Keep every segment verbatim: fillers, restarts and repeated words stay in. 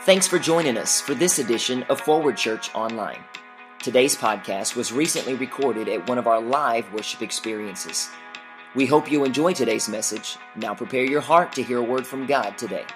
Thanks for joining us for this edition of Forward Church Online. Today's podcast was recently recorded at one of our live worship experiences. We hope you enjoy today's message. Now prepare your heart to hear a word from God today.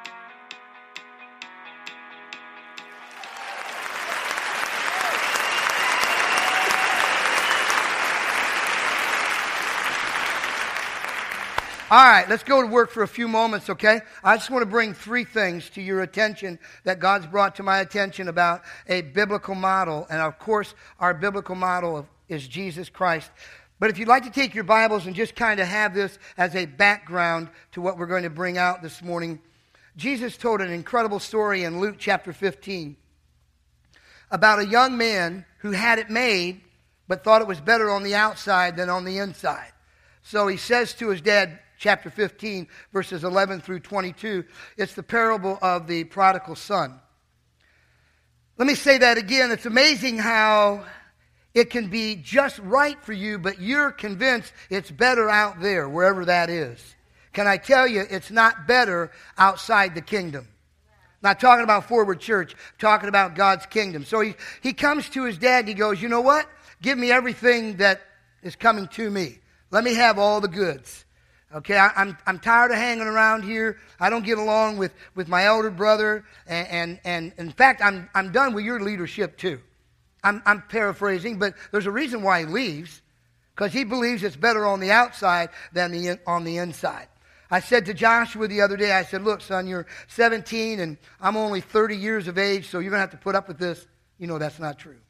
All right, let's go to work for a few moments, okay? I just want to bring three things to your attention that God's brought to my attention about a biblical model. And of course, our biblical model is Jesus Christ. But if you'd like to take your Bibles and just kind of have this as a background to what we're going to bring out this morning, Jesus told an incredible story in Luke chapter fifteen about a young man who had it made but thought it was better on the outside than on the inside. So he says to his dad, chapter fifteen, verses eleven through twenty-two, it's the parable of the prodigal son. Let me say that again. It's amazing how it can be just right for you, but you're convinced it's better out there, wherever that is. Can I tell you, it's not better outside the kingdom. Not talking about Forward Church, talking about God's kingdom. So he, he comes to his dad and he goes, you know what? Give me everything that is coming to me. Let me have all the goods. Okay, I, I'm I'm tired of hanging around here. I don't get along with, with my elder brother, and, and and in fact, I'm I'm done with your leadership too. I'm I'm paraphrasing, but there's a reason why he leaves, because he believes it's better on the outside than the on the inside. I said to Joshua the other day, I said, look, son, you're seventeen, and I'm only thirty years of age, so you're going to have to put up with this. You know that's not true.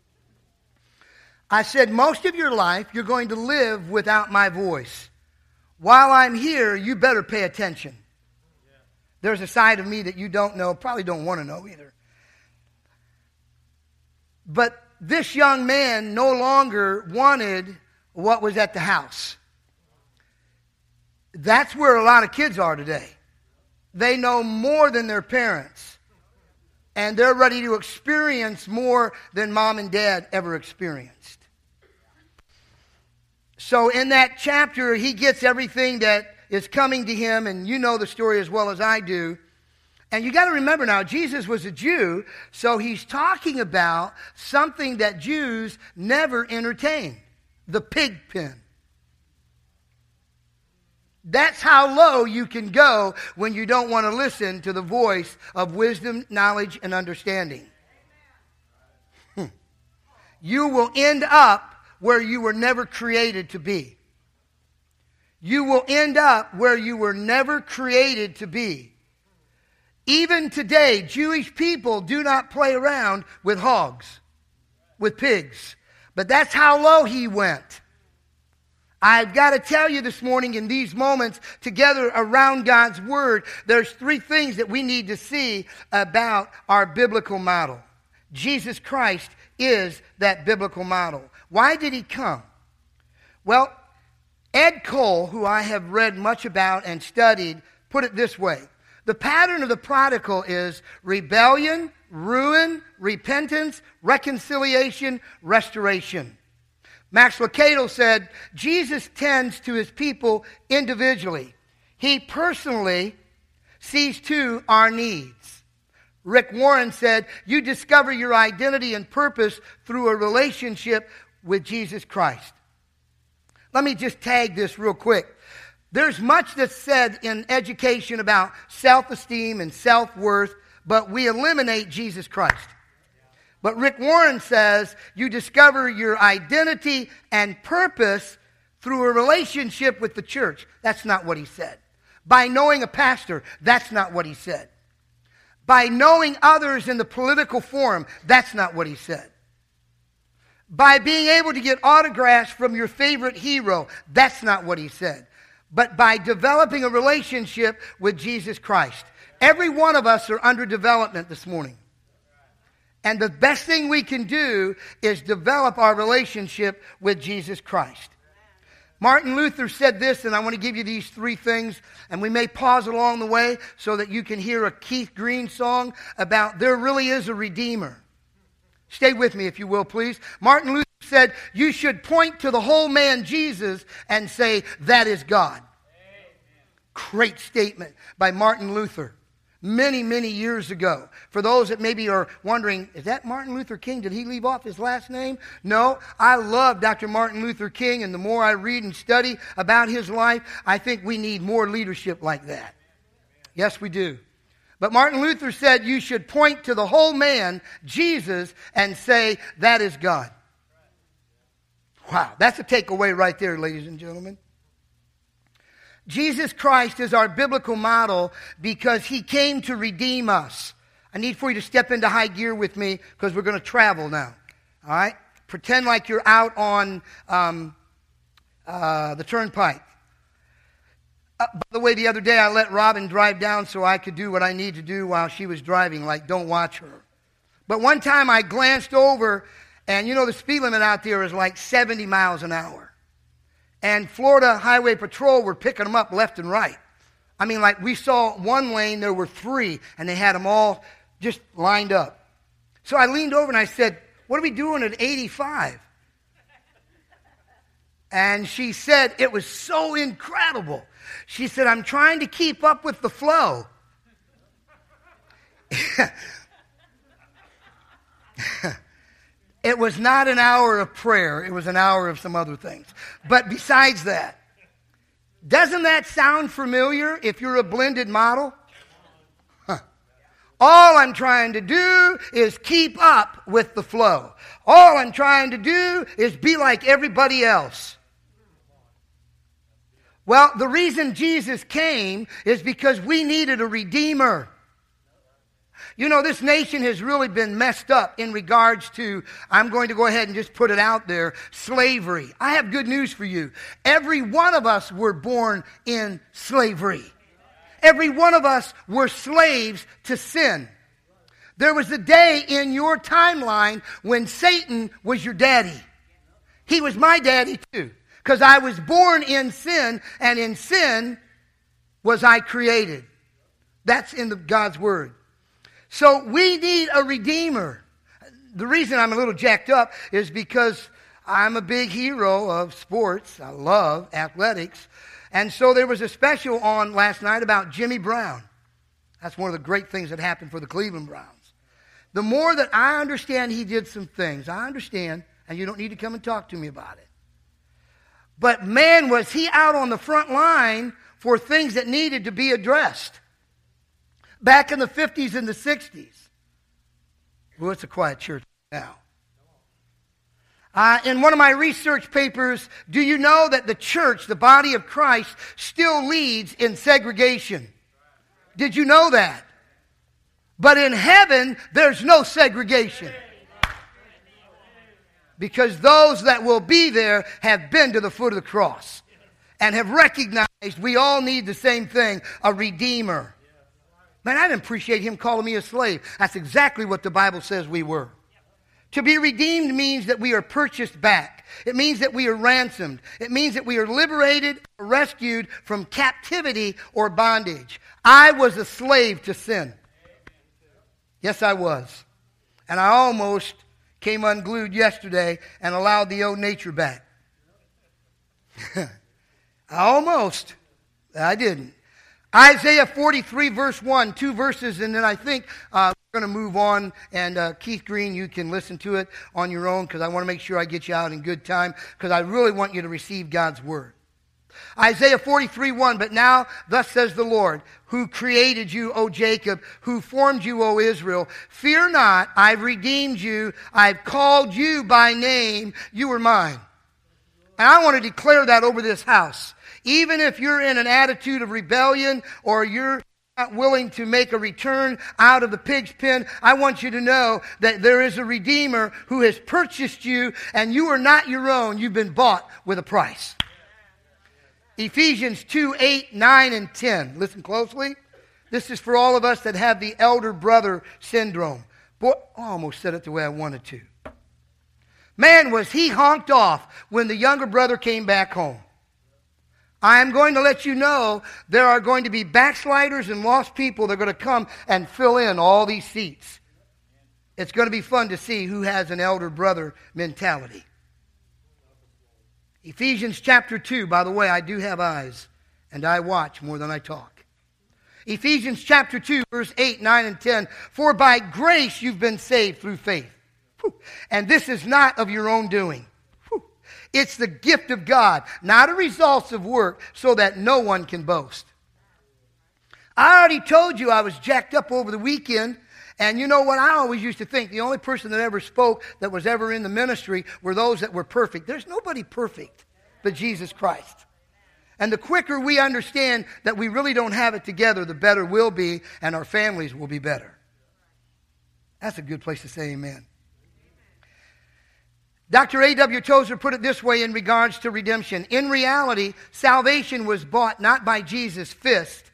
I said, most of your life, you're going to live without my voice. While I'm here, you better pay attention. There's a side of me that you don't know, probably don't want to know either. But this young man no longer wanted what was at the house. That's where a lot of kids are today. They know more than their parents. And they're ready to experience more than mom and dad ever experienced. So in that chapter, he gets everything that is coming to him, and you know the story as well as I do. And you got to remember now, Jesus was a Jew, so he's talking about something that Jews never entertained, the pig pen. That's how low you can go when you don't want to listen to the voice of wisdom, knowledge, and understanding. Hmm. You will end up where you were never created to be. You will end up where you were never created to be. Even today, Jewish people do not play around with hogs, with pigs. But that's how low he went. I've got to tell you this morning, in these moments together around God's Word, there's three things that we need to see about our biblical model. Jesus Christ is that biblical model. Why did he come? Well, Ed Cole, who I have read much about and studied, put it this way. The pattern of the prodigal is rebellion, ruin, repentance, reconciliation, restoration. Max Lucado said, Jesus tends to his people individually. He personally sees to our needs. Rick Warren said, you discover your identity and purpose through a relationship with Jesus Christ. Let me just tag this real quick. There's much that's said in education about self-esteem and self-worth, but we eliminate Jesus Christ. But Rick Warren says you discover your identity and purpose through a relationship with the church. That's not what he said. By knowing a pastor, that's not what he said. By knowing others in the political forum, that's not what he said. By being able to get autographs from your favorite hero, that's not what he said. But by developing a relationship with Jesus Christ. Every one of us are under development this morning. And the best thing we can do is develop our relationship with Jesus Christ. Martin Luther said this, and I want to give you these three things, and we may pause along the way so that you can hear a Keith Green song about there really is a Redeemer. Stay with me if you will, please. Martin Luther said, you should point to the whole man Jesus and say, that is God. Amen. Great statement by Martin Luther. many, many years ago. For those that maybe are wondering, is that Martin Luther King? Did he leave off his last name? No, I love Doctor Martin Luther King, and the more I read and study about his life, I think we need more leadership like that. Yes, we do. But Martin Luther said you should point to the whole man, Jesus, and say, that is God. Wow, that's a takeaway right there, ladies and gentlemen. Jesus Christ is our biblical model because he came to redeem us. I need for you to step into high gear with me because we're going to travel now. All right? Pretend like you're out on um, uh, the turnpike. Uh, by the way, the other day I let Robin drive down so I could do what I need to do while she was driving, like don't watch her. But one time I glanced over, and you know the speed limit out there is like seventy miles an hour. And Florida Highway Patrol were picking them up left and right. I mean, like we saw one lane, there were three, and they had them all just lined up. So I leaned over and I said, what are we doing at eighty-five? And she said, it was so incredible. She said, I'm trying to keep up with the flow. It was not an hour of prayer. It was an hour of some other things. But besides that, doesn't that sound familiar if you're a blended model? Huh. All I'm trying to do is keep up with the flow. All I'm trying to do is be like everybody else. Well, the reason Jesus came is because we needed a redeemer. You know, this nation has really been messed up in regards to, I'm going to go ahead and just put it out there, slavery. I have good news for you. Every one of us were born in slavery. Every one of us were slaves to sin. There was a day in your timeline when Satan was your daddy. He was my daddy too, because I was born in sin, and in sin was I created. That's in the, God's Word. So we need a redeemer. The reason I'm a little jacked up is because I'm a big hero of sports. I love athletics. And so there was a special on last night about Jimmy Brown. That's one of the great things that happened for the Cleveland Browns. The more that I understand he did some things, I understand, and you don't need to come and talk to me about it. But man, was he out on the front line for things that needed to be addressed. Back in the fifties and the sixties. Well, it's a quiet church now. Uh, in one of my research papers, do you know that the church, the body of Christ, still leads in segregation? Did you know that? But in heaven, there's no segregation. Because those that will be there have been to the foot of the cross and have recognized we all need the same thing, a redeemer. Man, I didn't appreciate him calling me a slave. That's exactly what the Bible says we were. To be redeemed means that we are purchased back. It means that we are ransomed. It means that we are liberated or rescued from captivity or bondage. I was a slave to sin. Yes, I was. And I almost came unglued yesterday and allowed the old nature back. I almost. I didn't. Isaiah forty-three, verse one, two verses, and then I think uh, we're going to move on. And uh, Keith Green, you can listen to it on your own because I want to make sure I get you out in good time because I really want you to receive God's word. Isaiah forty-three, one, but now thus says the Lord, who created you, O Jacob, who formed you, O Israel. Fear not, I've redeemed you. I've called you by name. You are mine. And I want to declare that over this house. Even if you're in an attitude of rebellion or you're not willing to make a return out of the pig's pen, I want you to know that there is a Redeemer who has purchased you, and you are not your own. You've been bought with a price. Ephesians two, eight, nine, and ten. Listen closely. This is for all of us that have the elder brother syndrome. Boy, I almost said it the way I wanted to. Man, was he honked off when the younger brother came back home. I am going to let you know there are going to be backsliders and lost people that are going to come and fill in all these seats. It's going to be fun to see who has an elder brother mentality. Ephesians chapter two, by the way, I do have eyes, and I watch more than I talk. Ephesians chapter two, verse eight, nine, and ten. For by grace you've been saved through faith. Whew. And this is not of your own doing. Whew. It's the gift of God, not a result of work, so that no one can boast. I already told you I was jacked up over the weekend. And you know what? I always used to think the only person that ever spoke that was ever in the ministry were those that were perfect. There's nobody perfect but Jesus Christ. And the quicker we understand that we really don't have it together, the better we'll be and our families will be better. That's a good place to say amen. Doctor A W Tozer put it this way in regards to redemption. In reality, salvation was bought not by Jesus' fist.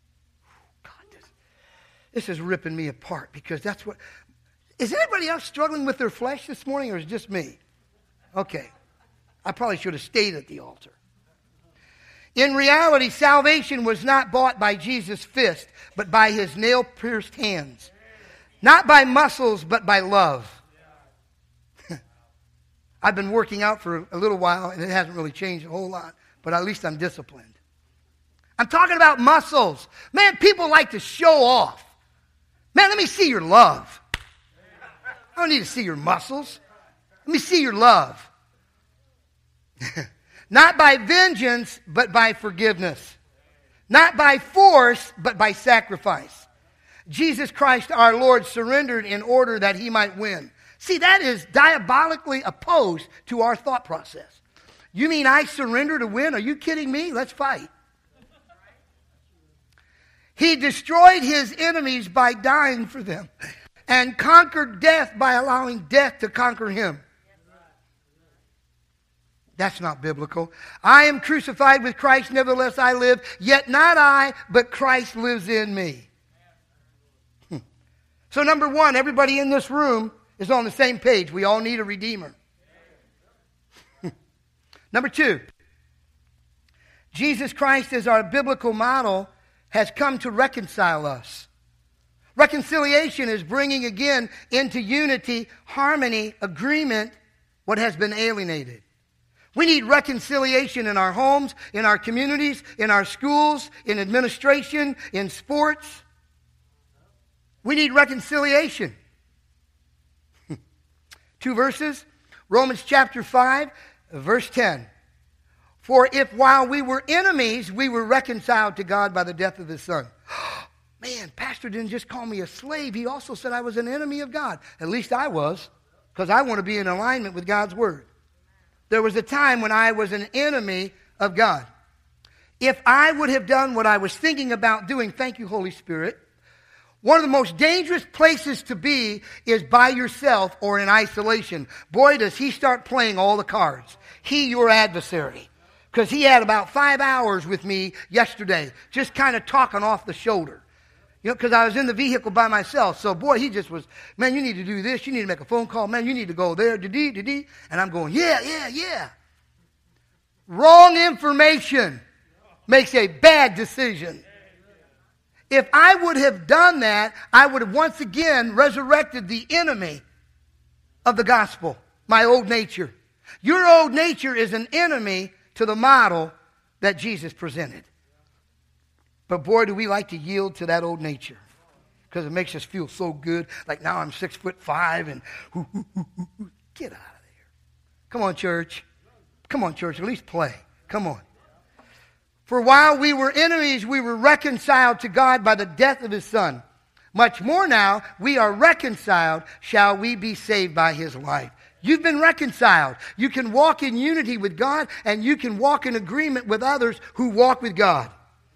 This is ripping me apart because that's what... Is anybody else struggling with their flesh this morning or is it just me? Okay. I probably should have stayed at the altar. In reality, salvation was not bought by Jesus' fist, but by his nail-pierced hands. Not by muscles, but by love. I've been working out for a little while and it hasn't really changed a whole lot, but at least I'm disciplined. I'm talking about muscles. Man, people like to show off. Man, let me see your love. I don't need to see your muscles. Let me see your love. Not by vengeance, but by forgiveness. Not by force, but by sacrifice. Jesus Christ our Lord surrendered in order that he might win. See, that is diabolically opposed to our thought process. You mean I surrender to win? Are you kidding me? Let's fight. He destroyed his enemies by dying for them and conquered death by allowing death to conquer him. That's not biblical. I am crucified with Christ, nevertheless I live, yet not I, but Christ lives in me. So number one, everybody in this room is on the same page. We all need a Redeemer. Number two, Jesus Christ is our biblical model, has come to reconcile us. Reconciliation is bringing again into unity, harmony, agreement, what has been alienated. We need reconciliation in our homes, in our communities, in our schools, in administration, in sports. We need reconciliation. Two verses. Romans chapter five, verse ten. For if while we were enemies, we were reconciled to God by the death of his Son. Man, Pastor didn't just call me a slave. He also said I was an enemy of God. At least I was, because I want to be in alignment with God's word. There was a time when I was an enemy of God. If I would have done what I was thinking about doing, thank you, Holy Spirit, one of the most dangerous places to be is by yourself or in isolation. Boy, does he start playing all the cards. He, your adversary. Because he had about five hours with me yesterday, just kind of talking off the shoulder. You know, because I was in the vehicle by myself. So, boy, he just was, man, you need to do this. You need to make a phone call. Man, you need to go there. Da-dee, da-dee. And I'm going, yeah, yeah, yeah. Wrong information makes a bad decision. If I would have done that, I would have once again resurrected the enemy of the gospel, my old nature. Your old nature is an enemy to the model that Jesus presented. But boy, do we like to yield to that old nature. Because it makes us feel so good. Like now I'm six foot five and hoo, hoo, hoo, hoo, hoo. Get out of there. Come on, church. Come on, church. At least play. Come on. For while we were enemies, we were reconciled to God by the death of his Son. Much more now, we are reconciled, shall we be saved by his life. You've been reconciled. You can walk in unity with God, and you can walk in agreement with others who walk with God.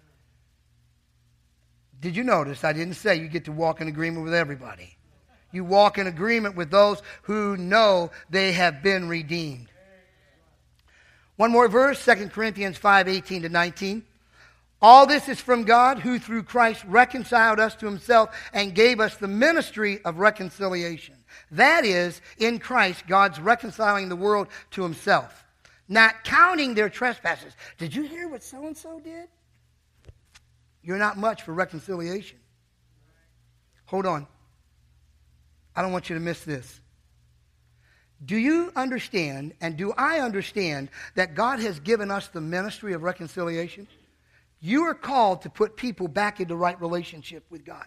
Did you notice I didn't say you get to walk in agreement with everybody? You walk in agreement with those who know they have been redeemed. One more verse, Second Corinthians five, eighteen to nineteen. All this is from God, who through Christ reconciled us to himself and gave us the ministry of reconciliation. That is, in Christ, God's reconciling the world to himself, not counting their trespasses. Did you hear what so-and-so did? You're not much for reconciliation. Hold on. I don't want you to miss this. Do you understand, and do I understand, that God has given us the ministry of reconciliation? You are called to put people back into right relationship with God.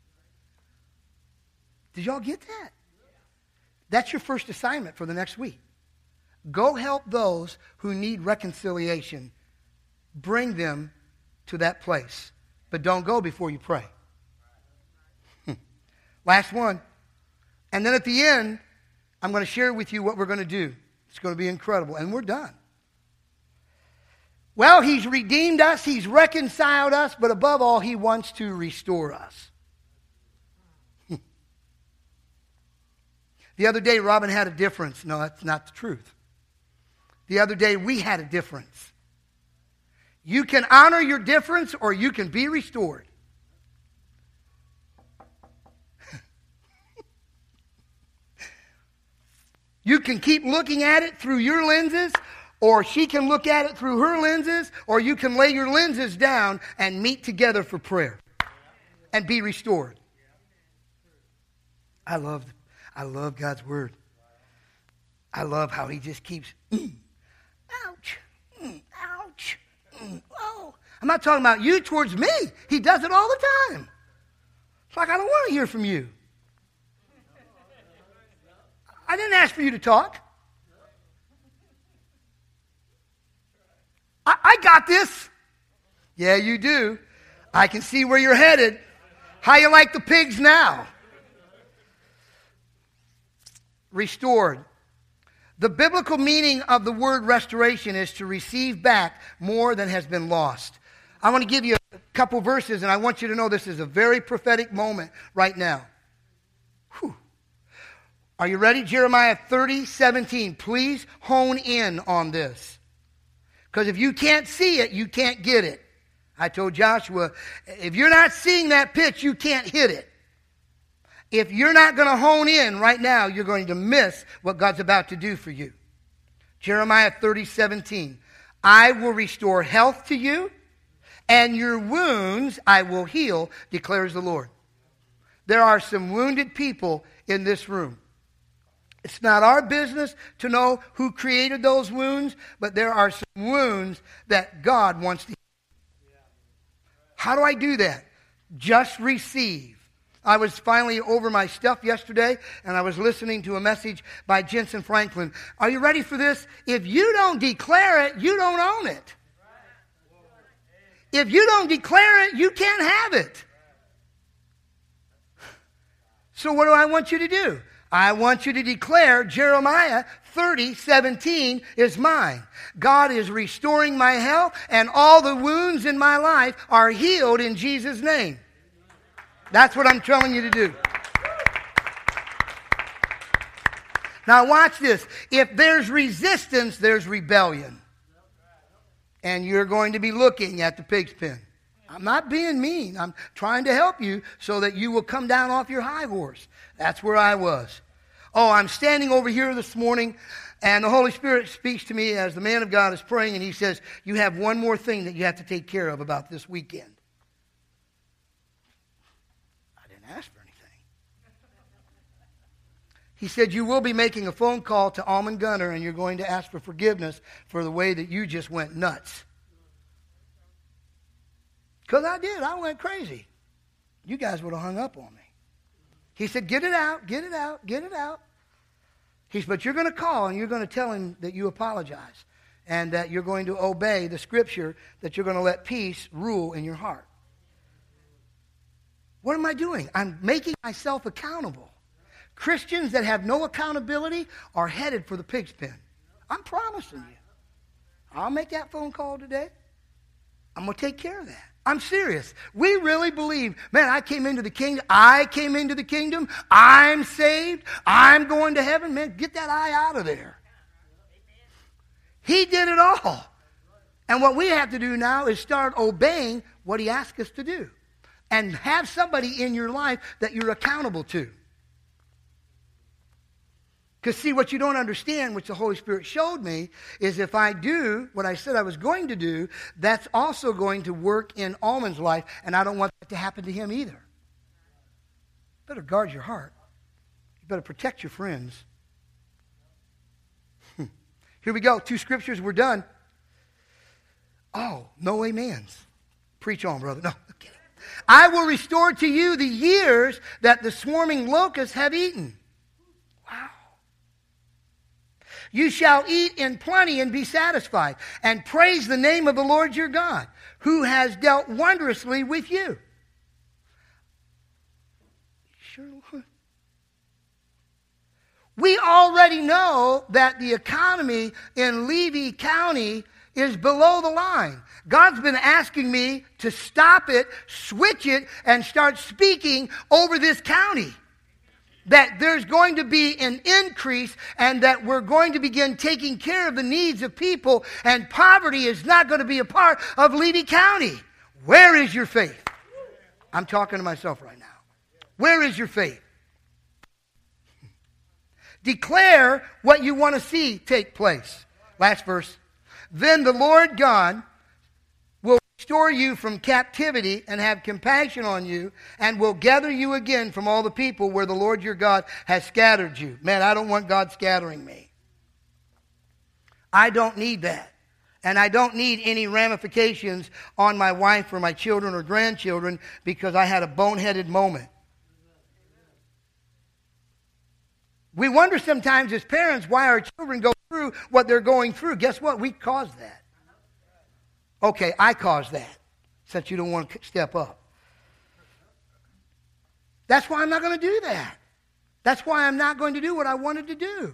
Did y'all get that? That's your first assignment for the next week. Go help those who need reconciliation. Bring them to that place. But don't go before you pray. Last one. And then at the end, I'm going to share with you what we're going to do. It's going to be incredible. And we're done. Well, he's redeemed us. He's reconciled us. But above all, he wants to restore us. The other day, Robin had a difference. No, that's not the truth. The other day, we had a difference. You can honor your difference or you can be restored. You can keep looking at it through your lenses, or she can look at it through her lenses, or you can lay your lenses down and meet together for prayer and be restored. I love, I love God's word. I love how he just keeps, mm, ouch, mm, ouch, mm, oh. I'm not talking about you towards me. He does it all the time. It's like, I don't want to hear from you. I didn't ask for you to talk. I, I got this. Yeah, you do. I can see where you're headed. How you like the pigs now? Restored. The biblical meaning of the word restoration is to receive back more than has been lost. I want to give you a couple verses, and I want you to know this is a very prophetic moment right now. Whew. Are you ready? Jeremiah thirty, seventeen. Please hone in on this. Because if you can't see it, you can't get it. I told Joshua, if you're not seeing that pitch, you can't hit it. If you're not going to hone in right now, you're going to miss what God's about to do for you. Jeremiah thirty, seventeen. I will restore health to you, and your wounds I will heal, declares the Lord. There are some wounded people in this room. It's not our business to know who created those wounds, but there are some wounds that God wants to heal. How do I do that? Just receive. I was finally over my stuff yesterday, and I was listening to a message by Jensen Franklin. Are you ready for this? If you don't declare it, you don't own it. If you don't declare it, you can't have it. So what do I want you to do? I want you to declare Jeremiah thirty, seventeen is mine. God is restoring my health, and all the wounds in my life are healed in Jesus' name. That's what I'm telling you to do. Now watch this. If there's resistance, there's rebellion. And you're going to be looking at the pig's pen. I'm not being mean. I'm trying to help you so that you will come down off your high horse. That's where I was. Oh, I'm standing over here this morning, and the Holy Spirit speaks to me as the man of God is praying, and he says, you have one more thing that you have to take care of about this weekend. I didn't ask for anything. He said, you will be making a phone call to Almond Gunner, and you're going to ask for forgiveness for the way that you just went nuts. Because I did. I went crazy. You guys would have hung up on me. He said, get it out, get it out, get it out. He said, but you're going to call and you're going to tell him that you apologize and that you're going to obey the scripture, that you're going to let peace rule in your heart. What am I doing? I'm making myself accountable. Christians that have no accountability are headed for the pig's pen. I'm promising you. I'll make that phone call today. I'm going to take care of that. I'm serious. We really believe, man, I came into the kingdom. I came into the kingdom. I'm saved. I'm going to heaven. Man, get that eye out of there. He did it all. And what we have to do now is start obeying what he asked us to do. And have somebody in your life that you're accountable to. Because see, what you don't understand, which the Holy Spirit showed me, is if I do what I said I was going to do, that's also going to work in Almond's life, and I don't want that to happen to him either. You better guard your heart. You better protect your friends. Here we go. Two scriptures, we're done. Oh, no amens. Preach on, brother. No, I'm kidding. I will restore to you the years that the swarming locusts have eaten. Wow. You shall eat in plenty and be satisfied, and praise the name of the Lord your God, who has dealt wondrously with you. Sure, Lord. We already know that the economy in Levy County is below the line. God's been asking me to stop it, switch it, and start speaking over this county. That there's going to be an increase and that we're going to begin taking care of the needs of people, and poverty is not going to be a part of Levy County. Where is your faith? I'm talking to myself right now. Where is your faith? Declare what you want to see take place. Last verse. Then the Lord God will restore you from captivity and have compassion on you, and will gather you again from all the people where the Lord your God has scattered you. Man, I don't want God scattering me. I don't need that. And I don't need any ramifications on my wife or my children or grandchildren because I had a boneheaded moment. We wonder sometimes as parents why our children go through what they're going through. Guess what? We caused that. Okay, I caused that, since you don't want to step up. That's why I'm not going to do that. That's why I'm not going to do what I wanted to do.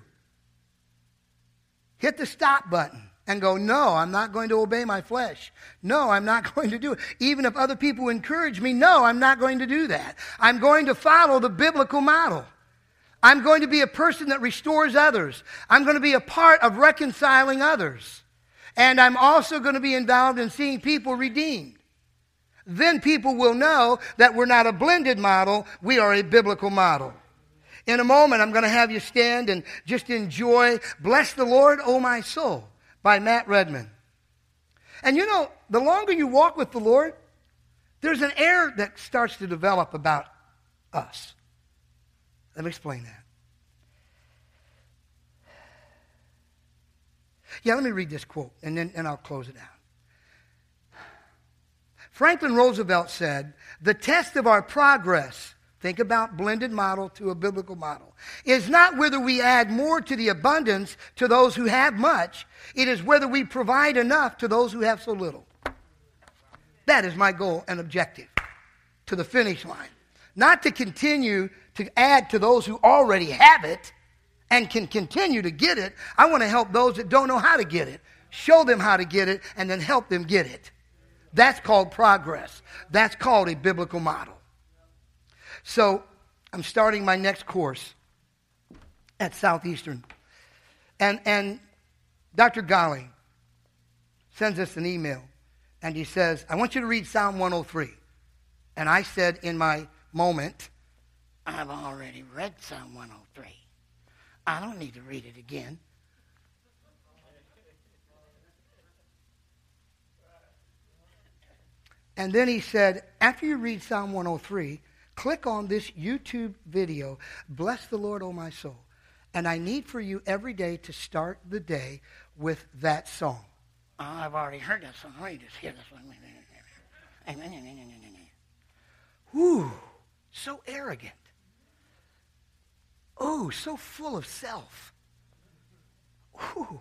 Hit the stop button and go, no, I'm not going to obey my flesh. No, I'm not going to do it. Even if other people encourage me, no, I'm not going to do that. I'm going to follow the biblical model. I'm going to be a person that restores others. I'm going to be a part of reconciling others. And I'm also going to be involved in seeing people redeemed. Then people will know that we're not a blended model, we are a biblical model. In a moment, I'm going to have you stand and just enjoy Bless the Lord, O My Soul by Matt Redman. And you know, the longer you walk with the Lord, there's an air that starts to develop about us. Let me explain that. Yeah, let me read this quote, and then and I'll close it out. Franklin Roosevelt said, the test of our progress, think about blended model to a biblical model, is not whether we add more to the abundance to those who have much. It is whether we provide enough to those who have so little. That is my goal and objective to the finish line. Not to continue to add to those who already have it and can continue to get it. I want to help those that don't know how to get it. Show them how to get it and then help them get it. That's called progress. That's called a biblical model. So I'm starting my next course at Southeastern. And, and Doctor Golly sends us an email. And he says, I want you to read Psalm one oh three. And I said in my moment, I've already read Psalm one oh three. I don't need to read it again. And then he said, after you read Psalm one oh three, click on this YouTube video, Bless the Lord, O My Soul. And I need for you every day to start the day with that song. Oh, I've already heard that song. Let me just hear this one. Whew, so arrogant. Oh, so full of self. Whew.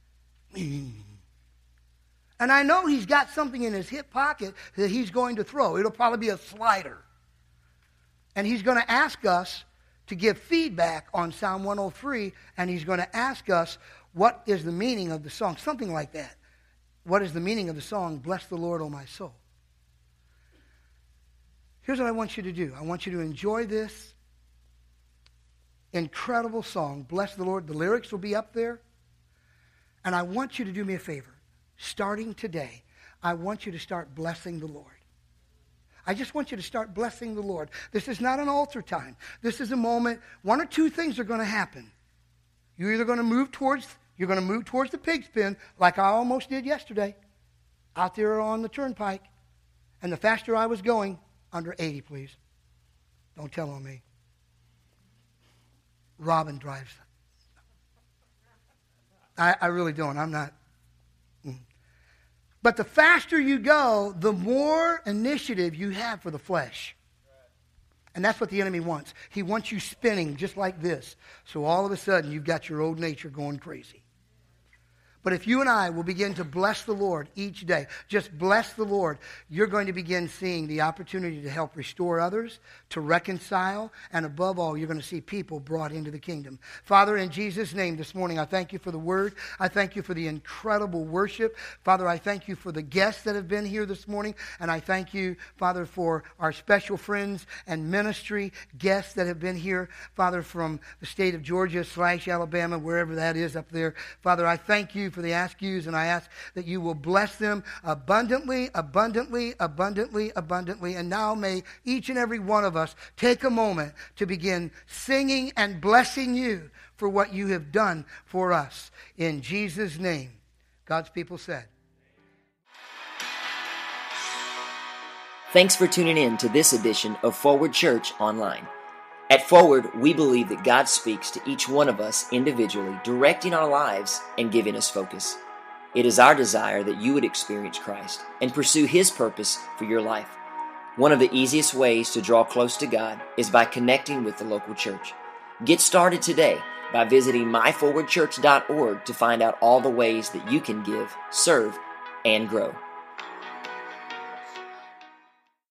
And I know he's got something in his hip pocket that he's going to throw. It'll probably be a slider. And he's going to ask us to give feedback on Psalm one oh three, and he's going to ask us what is the meaning of the song. Something like that. What is the meaning of the song, Bless the Lord, O My Soul? Here's what I want you to do. I want you to enjoy this incredible song, Bless the Lord. The lyrics will be up there. And I want you to do me a favor. Starting today, I want you to start blessing the Lord. I just want you to start blessing the Lord. This is not an altar time. This is a moment. One or two things are going to happen. You're either going to move towards, you're going to move towards the pig's pen, like I almost did yesterday, out there on the turnpike. And the faster I was going, under eighty, please. Don't tell on me. Robin drives. I, I really don't. I'm not. But the faster you go, the more initiative you have for the flesh. And that's what the enemy wants. He wants you spinning just like this. So all of a sudden, you've got your old nature going crazy. But if you and I will begin to bless the Lord each day, just bless the Lord, you're going to begin seeing the opportunity to help restore others, to reconcile, and above all, you're going to see people brought into the kingdom. Father, in Jesus' name this morning, I thank you for the word. I thank you for the incredible worship. Father, I thank you for the guests that have been here this morning, and I thank you, Father, for our special friends and ministry guests that have been here, Father, from the state of Georgia slash Alabama, wherever that is up there. Father, I thank you for the ask yous, and I ask that you will bless them abundantly, abundantly, abundantly, abundantly. And now may each and every one of us take a moment to begin singing and blessing you for what you have done for us. In Jesus' name, God's people said. Thanks for tuning in to this edition of Forward Church Online. At Forward, we believe that God speaks to each one of us individually, directing our lives and giving us focus. It is our desire that you would experience Christ and pursue His purpose for your life. One of the easiest ways to draw close to God is by connecting with the local church. Get started today by visiting my forward church dot org to find out all the ways that you can give, serve, and grow.